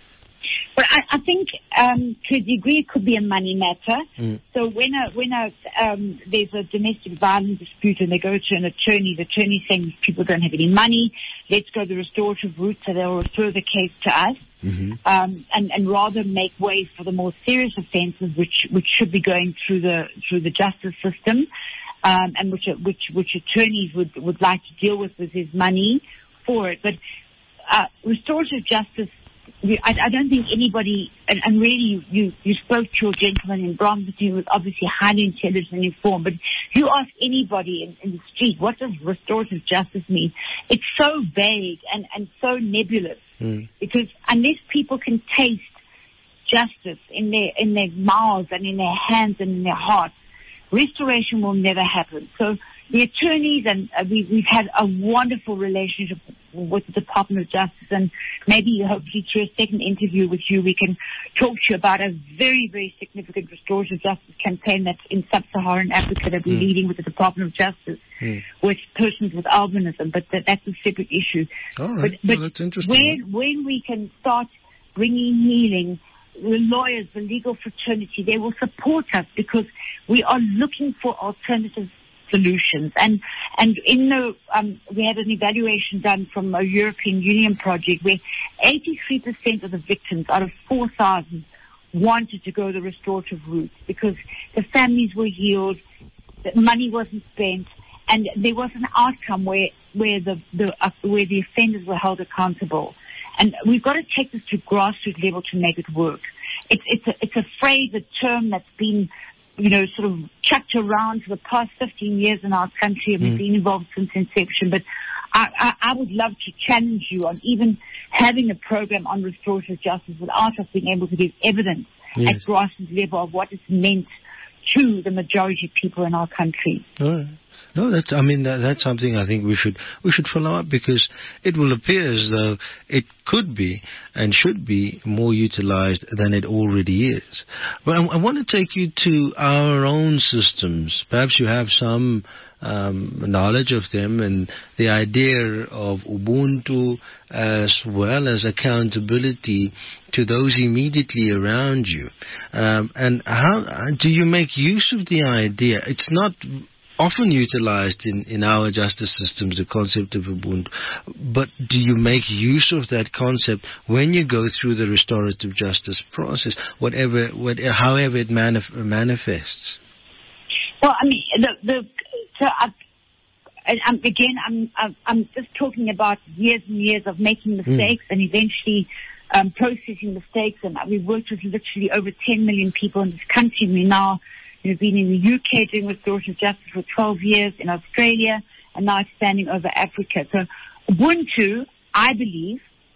Well, I, I think um, to a degree it could be a money matter. Mm. So when a, when a, um, there's a domestic violence dispute and they go to an attorney, the attorney saying these people don't have any money, let's go the restorative route, so they'll refer the case to us, mm-hmm. um, and, and rather make way for the more serious offences, which which should be going through the through the justice system, um, and which which which attorneys would would like to deal with with his money for it. But uh, restorative justice, I, I don't think anybody, and, and really you, you spoke to your gentleman in Bromston who was obviously highly intelligent and informed, but you ask anybody in, in the street, what does restorative justice mean? It's so vague and, and so nebulous, mm. because unless people can taste justice in their, in their mouths and in their hands and in their hearts, restoration will never happen. So the attorneys, and uh, we, we've had a wonderful relationship with the Department of Justice, and maybe hopefully through a second interview with you we can talk to you about a very, very significant restorative justice campaign that's in sub-Saharan Africa that we're mm. leading with the Department of Justice mm. with persons with albinism, but that, that's a separate issue. All right. But, but well, that's interesting. When, when we can start bringing healing, the lawyers, the legal fraternity, they will support us, because we are looking for alternative solutions. And and in the um, we had an evaluation done from a European Union project where eighty-three percent of the victims out of four thousand wanted to go the restorative route, because the families were healed, the money wasn't spent, and there was an outcome where where the, the uh, where the offenders were held accountable. And we've got to take this to grassroots level to make it work. It's it's a, it's a phrase, a term that's been, you know, sort of chucked around for the past fifteen years in our country, and mm. we've been involved since inception. But I, I, I would love to challenge you on even having a program on restorative justice without us being able to give evidence yes. at grassroots level of what it's meant to the majority of people in our country. All right. No, that's, I mean, that, that's something I think we should, we should follow up, because it will appear as though it could be and should be more utilized than it already is. But I, I want to take you to our own systems. Perhaps you have some um, knowledge of them, and the idea of Ubuntu as well as accountability to those immediately around you. Um, and how do you make use of the idea? It's not often utilized in, in our justice systems, the concept of Ubuntu. But do you make use of that concept when you go through the restorative justice process, whatever, whatever however it manif- manifests? Well, I mean, the, the so I, I'm, again, I'm, I'm I'm just talking about years and years of making mistakes mm. and eventually um, processing mistakes. And we've worked with literally over ten million people in this country. We now We've been in the U K doing restorative justice for twelve years, in Australia, and now expanding over Africa. So Ubuntu, I believe,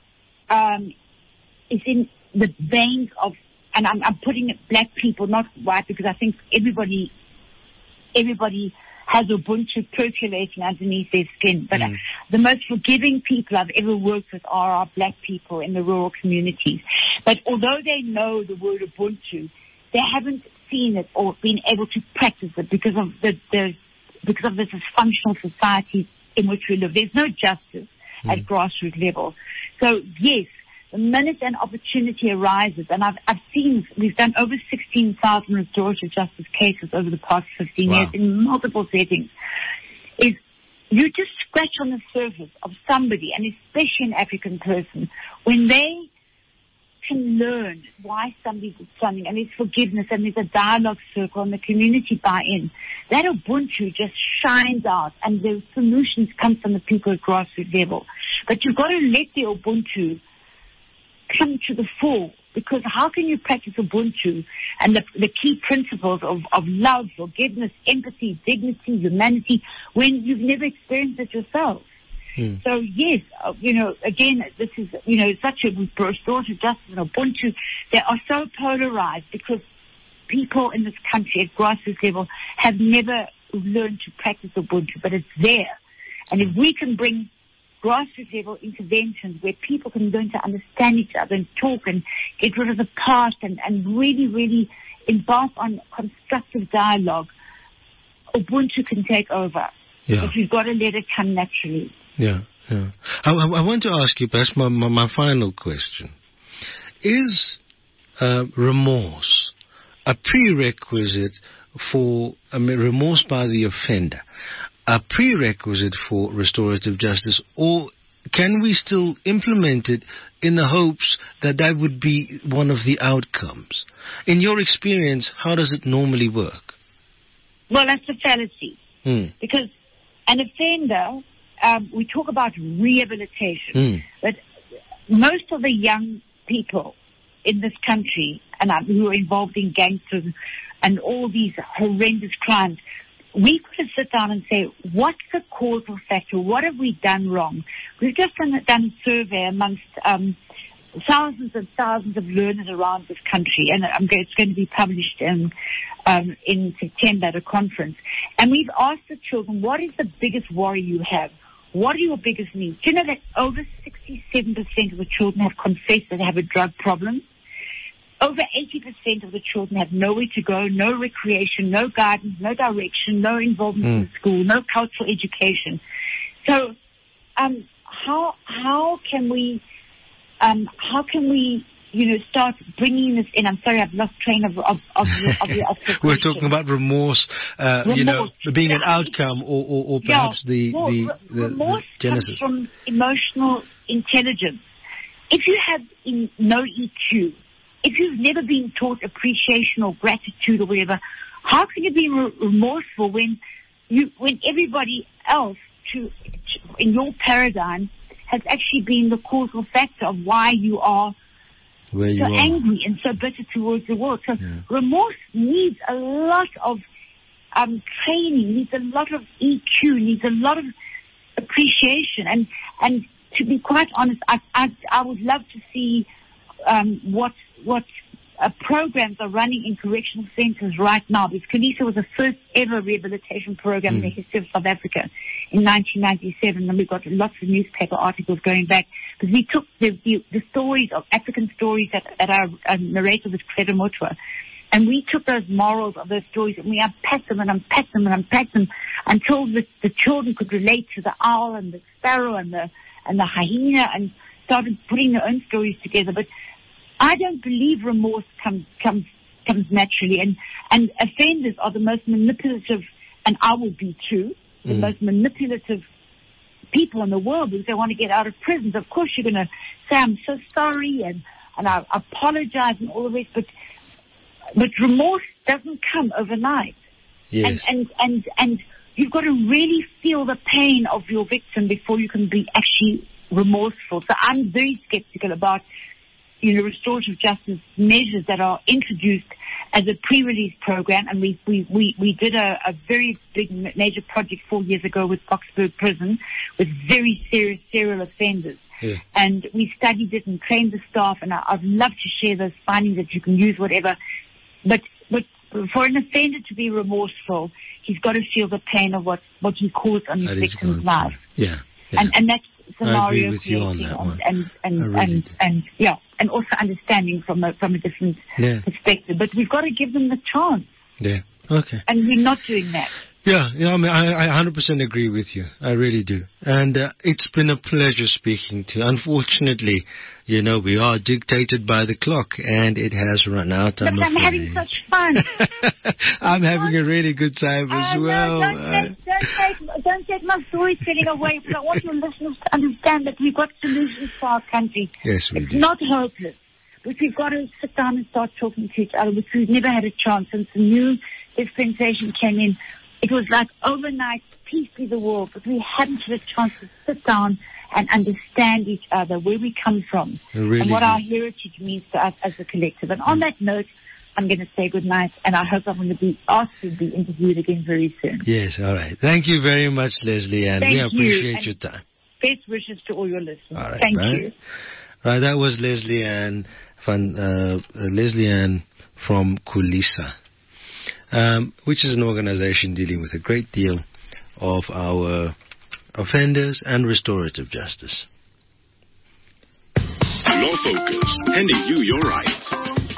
um, is in the veins of, and I'm, I'm putting it black people, not white, because I think everybody, everybody has Ubuntu percolating underneath their skin. But mm. uh, the most forgiving people I've ever worked with are our black people in the rural communities. But although they know the word Ubuntu, they haven't seen it or been able to practice it because of the, the because of the dysfunctional society in which we live. There's no justice mm. at grassroots level. So yes, the minute an opportunity arises, and I've I've seen we've done over sixteen thousand restorative justice cases over the past fifteen wow. years in multiple settings, is you just scratch on the surface of somebody, and especially an African person, when they can learn why somebody did something, and there's forgiveness, and there's a dialogue circle, and the community buy-in, that Ubuntu just shines out, and the solutions come from the people at grassroots level. But you've got to let the Ubuntu come to the fore, because how can you practice Ubuntu and the, the key principles of, of love, forgiveness, empathy, dignity, humanity, when you've never experienced it yourself? Hmm. So yes, uh, you know, again, this is, you know, such a restorative justice and Ubuntu, they are so polarized because people in this country at grassroots level have never learned to practice Ubuntu, but it's there. And if we can bring grassroots level interventions where people can learn to understand each other and talk and get rid of the past and, and really, really embark on constructive dialogue, Ubuntu can take over. Yeah. But we've got to let it come naturally. Yeah, yeah. I, I, I want to ask you, perhaps my, my, my final question. Is uh, remorse a prerequisite for, I mean, remorse by the offender, a prerequisite for restorative justice, or can we still implement it in the hopes that that would be one of the outcomes? In your experience, how does it normally work? Well, that's a fallacy. Hmm. Because an offender, um, we talk about rehabilitation, Hmm. but most of the young people in this country and uh, who are involved in gangsters and all these horrendous crimes, we've got to sit down and say, what's the causal factor? What have we done wrong? We've just done, done a survey amongst um, thousands and thousands of learners around this country, and um, it's going to be published in, um, in September at a conference. And we've asked the children, what is the biggest worry you have? What are your biggest needs? Do you know that over sixty-seven percent of the children have confessed that they have a drug problem? Over eighty percent of the children have nowhere to go, no recreation, no guidance, no direction, no involvement Mm. in school, no cultural education. So, um, how how can we um, how can we you know start bringing this in? I'm sorry, I've lost train of of of, of, of, of the We're question. talking about remorse, uh, you know, Remorse. being an Yeah. outcome, or, or, or perhaps Yeah. the, Well, the, re- the, the remorse genesis. comes from emotional intelligence. If you have in, no E Q, if you've never been taught appreciation or gratitude or whatever, how can you be re- remorseful when you when everybody else to, to in your paradigm has actually been the causal factor of why you are Where you so are. angry and so bitter towards the world? So Yeah. remorse needs a lot of um, training, needs a lot of E Q, needs a lot of appreciation. And and to be quite honest, I I, I would love to see um, what what uh, programs are running in correctional centres right now. Because Kalisa was the first ever rehabilitation program Mm. in the history of South Africa in nineteen ninety-seven, and we got lots of newspaper articles going back. Because we took the, the, the stories of African stories that, that are uh, narrated with Credo Motwa, and we took those morals of those stories and we unpacked them and unpacked them and unpacked them until the, the children could relate to the owl and the sparrow and the and the hyena and started putting their own stories together. But I don't believe remorse comes comes comes naturally, and and offenders are the most manipulative, and I will be too, the Mm. most manipulative people in the world because they want to get out of prisons. Of course, you're going to say, I'm so sorry, and, and I apologize and all the rest, but, but remorse doesn't come overnight. Yes. And, and, and, and you've got to really feel the pain of your victim before you can be actually remorseful. So I'm very skeptical about, you know, restorative justice measures that are introduced as a pre-release program, and we we we, we did a, a very big major project four years ago with Boksburg Prison with very serious serial offenders. Yeah. And we studied it and trained the staff, and I, I'd love to share those findings that you can use, whatever. But but for an offender to be remorseful, he's got to feel the pain of what, what he caused on his That is victim's good. life. Yeah. yeah. And and that's I agree scenario with you on creating that and, one. and and I really and, do. and yeah, and also understanding from a from a different Yeah. perspective. But we've got to give them the chance, Yeah. Okay. and we're not doing that. Yeah, yeah, I mean, I, I one hundred percent agree with you. I really do. And uh, it's been a pleasure speaking to you. Unfortunately, you know, we are dictated by the clock, and it has run out. But I'm I'm having afraid. such fun. I'm having a really good time as Uh, well. no, don't Uh, take, don't take, don't take my storytelling away, but I want your listeners to understand that we've got solutions for our country. Yes, we it's do. not hopeless, but we've got to sit down and start talking to each other, which we've never had a chance since the new dispensation came in. It was like overnight, peace be the world, but we hadn't had a chance to sit down and understand each other, where we come from, really and what do. our heritage means to us as a collective. And on that note, I'm going to say good night, and I hope I'm going to be asked to be interviewed again very soon. Yes, all right. Thank you very much, Leslie, and Thank we you, appreciate and your time. Best wishes to all your listeners. All right, Thank bye. you. Right, that was Leslie Ann van uh, uh, Leslie Ann from Kulisa, um, which is an organization dealing with a great deal of our offenders and restorative justice. Law Focus, handing you your rights.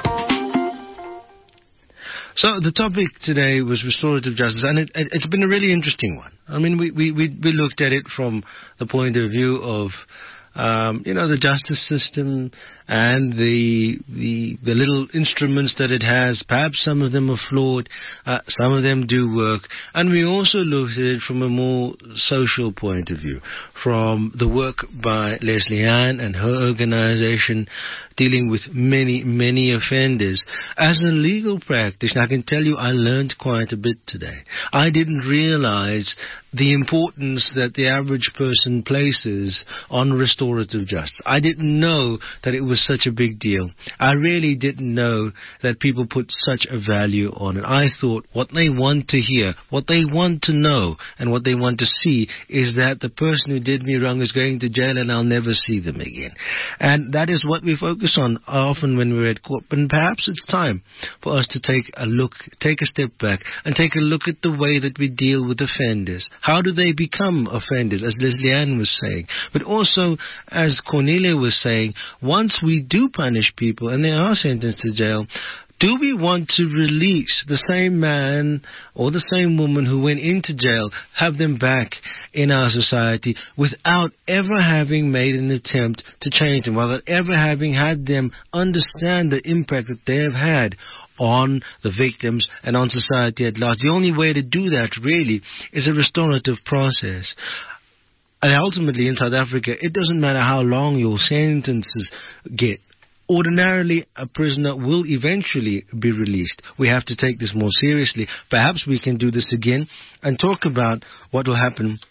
So the topic today was restorative justice, and it, it, it's been a really interesting one. I mean, we, we, we, we looked at it from the point of view of, um, you know, the justice system and the, the the little instruments that it has. Perhaps some of them are flawed, uh, some of them do work. And we also looked at it from a more social point of view, from the work by Leslie Ann and her organization dealing with many, many offenders. As a legal practitioner, I can tell you I learned quite a bit today. I didn't realize the importance that the average person places on restorative justice. I didn't know that it was such a big deal. I really didn't know that people put such a value on it. I thought what they want to hear, what they want to know, and what they want to see is that the person who did me wrong is going to jail and I'll never see them again. And that is what we focus on often when we're at court. But perhaps it's time for us to take a look, take a step back, and take a look at the way that we deal with offenders. How do they become offenders, as Leslie Ann was saying? But also, as Cornelia was saying, once we do punish people and they are sentenced to jail, do we want to release the same man or the same woman who went into jail, have them back in our society without ever having made an attempt to change them, without ever having had them understand the impact that they have had on the victims and on society at large? The only way to do that really is a restorative process. And ultimately in South Africa, it doesn't matter how long your sentences get. Ordinarily, a prisoner will eventually be released. We have to take this more seriously. Perhaps we can do this again and talk about what will happen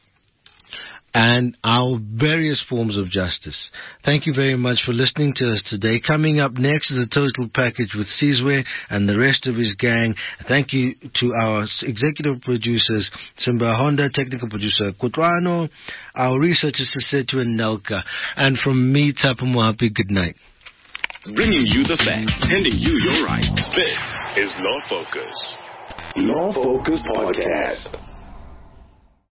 and our various forms of justice. Thank you very much for listening to us today. Coming up next is a total package with Sizwe and the rest of his gang. Thank you to our executive producers, Simba Honda, technical producer Kutwano, our researchers Sesetu and Nelka, and from me, Tapu Mohapi, good night. Bringing you the facts, handing you your rights. This is Law Focus. Law Focus Podcast.